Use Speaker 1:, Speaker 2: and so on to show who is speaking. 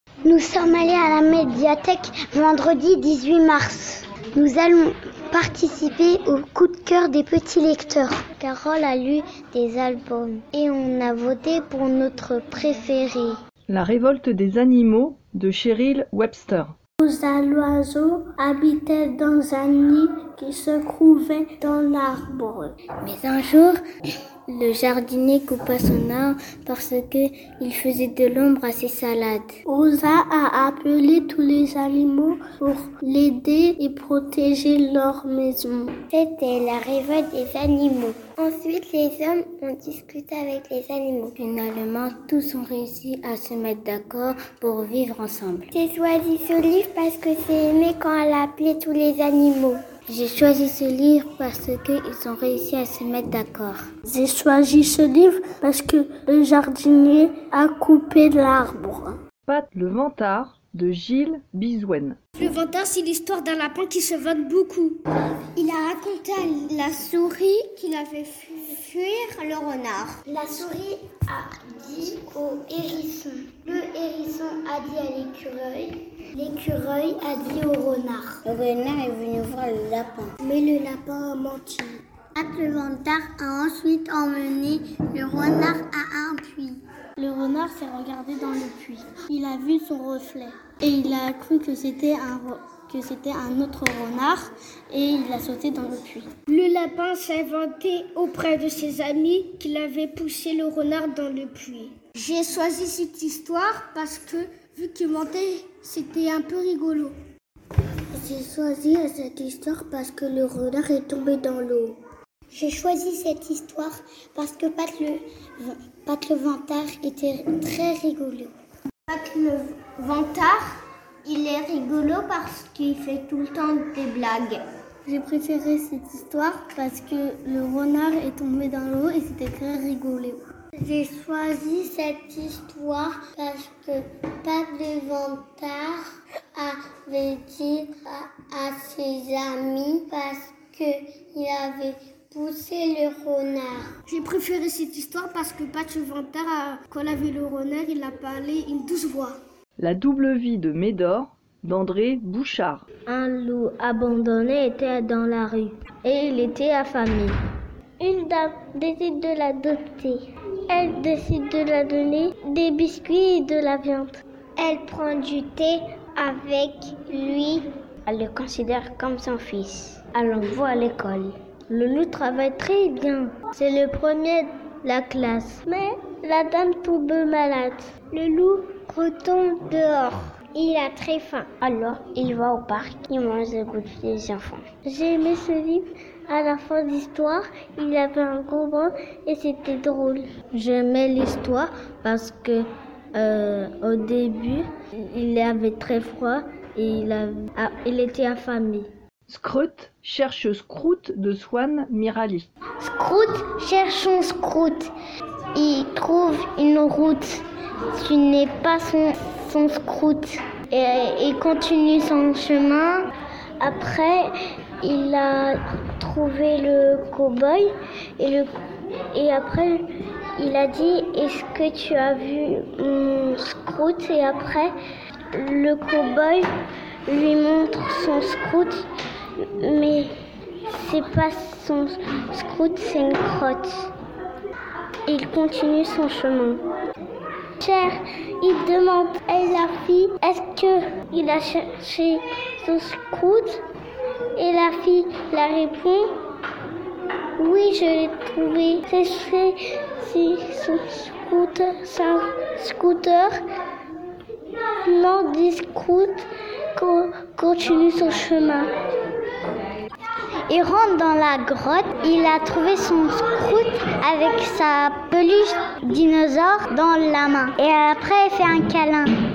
Speaker 1: Nous sommes allés à la médiathèque vendredi 18 mars. Nous allons participer au coup de cœur des petits lecteurs. Carole a lu des albums et on a voté pour notre préféré.
Speaker 2: La révolte des animaux de Cheryl Webster.
Speaker 3: Rosa l'oiseau habitait dans un nid qui se trouvait dans l'arbre.
Speaker 4: Mais un jour, le jardinier coupa son arbre parce qu'il faisait de l'ombre à ses salades.
Speaker 3: Rosa a appelé tous les animaux pour l'aider et protéger leur maison.
Speaker 4: C'était la révolte des animaux. Ensuite, les hommes ont discuté avec les animaux. Finalement, tous ont réussi à se mettre d'accord pour vivre ensemble. J'ai choisi ce livre parce que c'est aimé quand elle a appelé tous les animaux. J'ai choisi ce livre parce qu'ils ont réussi à se mettre d'accord.
Speaker 3: J'ai choisi ce livre parce que le jardinier a coupé l'arbre.
Speaker 2: Pat le Vantard de Gilles Bizouen.
Speaker 5: Le Vantard, c'est l'histoire d'un lapin qui se vante beaucoup. Il a raconté à la souris qu'il avait fait fuir le renard.
Speaker 1: La souris a dit au hérisson. Le hérisson a dit à l'écureuil. L'écureuil a dit au renard.
Speaker 4: Le renard est venu voir le lapin.
Speaker 1: Mais le lapin a menti. Pat le Vantard a ensuite emmené le renard à un puits.
Speaker 3: Le renard s'est regardé dans le puits. Il a vu son reflet et il a cru que c'était un autre renard et il a sauté dans le puits.
Speaker 5: Le lapin s'est vanté auprès de ses amis qu'il avait poussé le renard dans le puits. J'ai choisi cette histoire parce que, vu qu'il mentait, c'était un peu rigolo.
Speaker 1: J'ai choisi cette histoire parce que le renard est tombé dans l'eau. J'ai choisi cette histoire parce que Pat le Vantard était très rigolo.
Speaker 5: Pat le Vantard, il est rigolo parce qu'il fait tout le temps des blagues.
Speaker 3: J'ai préféré cette histoire parce que le renard est tombé dans l'eau et c'était très rigolo.
Speaker 1: J'ai choisi cette histoire parce que Pat le Vantard avait dit à ses amis parce qu'il avait poussé le renard.
Speaker 5: J'ai préféré cette histoire parce que Pat le Vantard, quand il a vu le renard, il a parlé une douce voix.
Speaker 2: La double vie de Médor d'André Bouchard.
Speaker 4: Un loup abandonné était dans la rue et il était affamé.
Speaker 1: Une dame décide de l'adopter. Elle décide de la donner des biscuits et de la viande. Elle prend du thé avec lui.
Speaker 4: Elle le considère comme son fils. Elle l'envoie à l'école. Le loup travaille très bien. C'est le premier de la classe.
Speaker 1: Mais la dame tombe malade. Le loup retombe dehors. Il a très faim.
Speaker 4: Alors, il va au parc, il mange le goûter des enfants.
Speaker 1: J'ai aimé ce livre. À la fin de l'histoire, il avait un gros bain et c'était drôle.
Speaker 4: J'aimais l'histoire parce que au début, il avait très froid et il était affamé.
Speaker 2: Scrut cherche Scrout de Swan Mirali.
Speaker 1: Scrout cherche son Scrout. Il trouve une route. Ce n'est pas son Scrout. Et il continue son chemin. Après, il a trouvé le cow-boy. Et après, il a dit « Est-ce que tu as vu mon Scrout ?» Et après, le cow-boy lui montre son Scrout. Mais c'est pas son Scrout, c'est une crotte. Il continue son chemin. Cher, il demande à la fille, est-ce qu'il a cherché son Scrout? Et la fille la répond, oui, je l'ai trouvé. C'est son scooter, c'est un scooter. Non, des scouts continue son chemin. Il rentre dans la grotte, il a trouvé son Scrout avec sa peluche dinosaure dans la main. Et après, il fait un câlin.